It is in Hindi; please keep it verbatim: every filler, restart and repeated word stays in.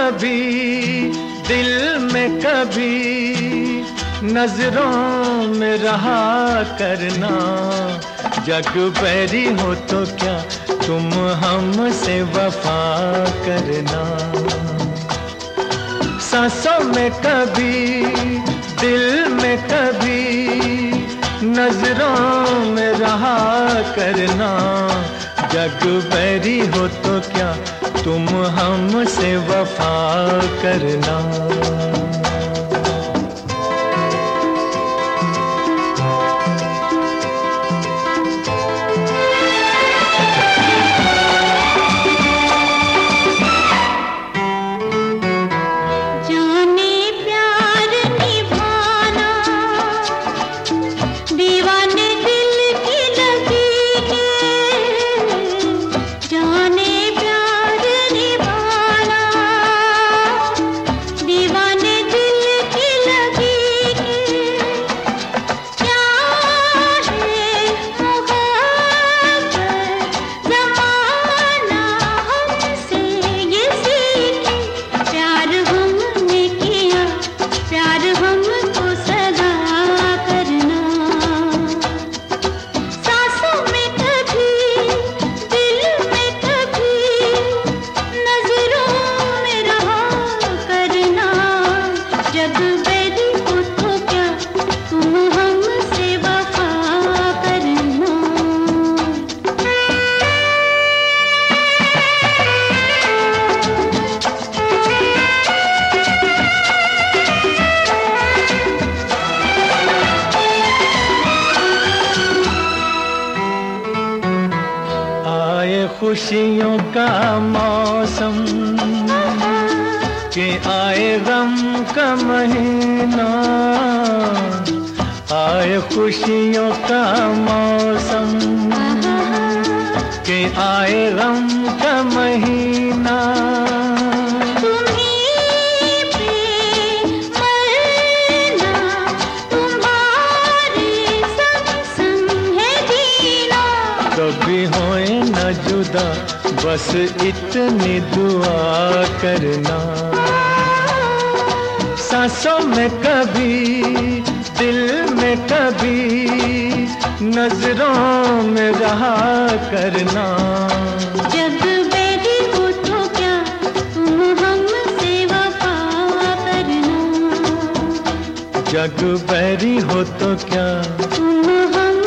कभी, दिल में कभी, नजरों में रहा करना। जग बैरी हो तो क्या तुम हमसे वफा करना। सांसों में कभी, दिल में कभी, नजरों में रहा करना। जग बैरी हो तो क्या तुम हमसे वफा करना। खुशियों का मौसम के आए गम का महीना। आए खुशियों का मौसम के आए गम का महीना। कभी होए न जुदा बस इतनी दुआ करना। सांसों में कभी, दिल में कभी, नजरों में रहा करना। जग बैरी हो तो क्या तुम हमसे वफा करना। जग बैरी हो तो क्या तुम हम